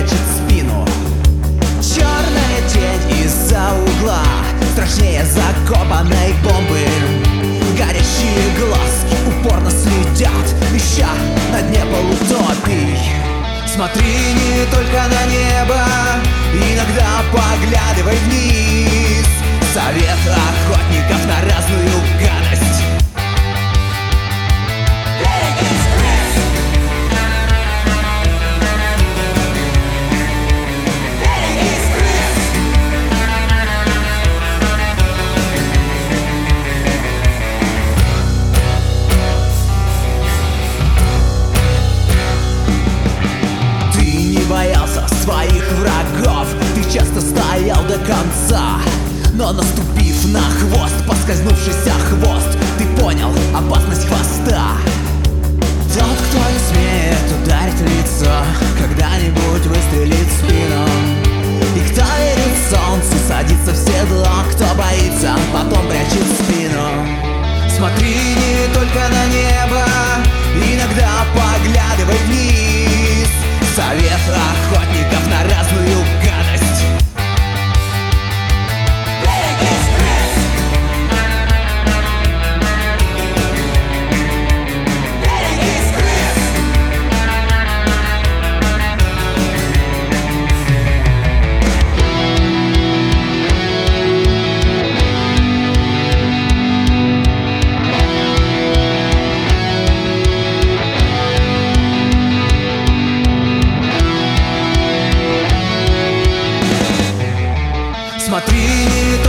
прячет спину. Черная тень из-за угла, страшнее закопанной бомбы. Горящие глазки упорно следят, ища на дне полутопий. Смотри не только на небо, иногда поглядывай вниз. Совет охотников на разную гадость. Боялся своих врагов, ты часто стоял до конца. Но наступив на хвост, поскользнувшийся хвост, ты понял опасность хвоста. Тот, кто не смеет ударить в лицо, когда-нибудь выстрелит в спину. И кто верит солнцу, садится в седло, кто боится, потом прячет спину. Смотри не только на небо, иногда поглядывай вниз. Совет охотников на разную гадость. Смотри не